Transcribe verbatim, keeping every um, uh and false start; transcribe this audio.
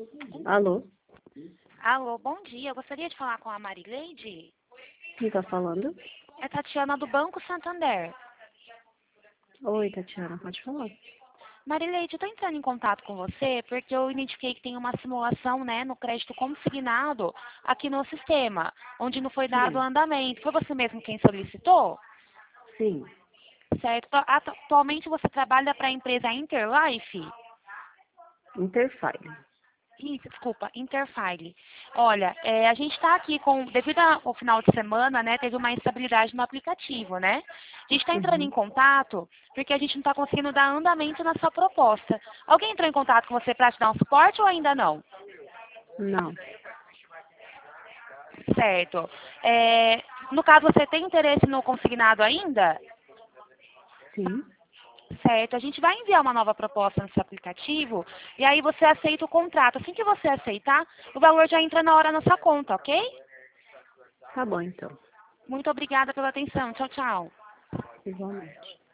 Alô? Alô, bom dia. Eu gostaria de falar com a Marileide. Quem tá falando? É Tatiana do Banco Santander. Oi, Tatiana, pode falar. Marileide, eu estou entrando em contato com você porque eu identifiquei que tem uma simulação, né, no crédito consignado aqui no sistema, onde não foi dado Sim, andamento. Foi você mesmo quem solicitou? sim, Certo. Atu- Atualmente você trabalha para a empresa Interlife? Interfile. Isso, desculpa, Interfile. Olha, é, a gente está aqui com, devido ao final de semana, né, teve uma instabilidade no aplicativo, né? A gente está entrando em Uhum. contato porque a gente não está conseguindo dar andamento na sua proposta. Alguém entrou em contato com você para te dar um suporte ou ainda não? Não, Certo. É, no caso, você tem interesse no consignado ainda? sim, Certo, a gente vai enviar uma nova proposta no seu aplicativo e aí você aceita o contrato. Assim que você aceitar, o valor já entra na hora na sua conta, ok? tá bom então, Muito obrigada pela atenção. Tchau, tchau. igualmente.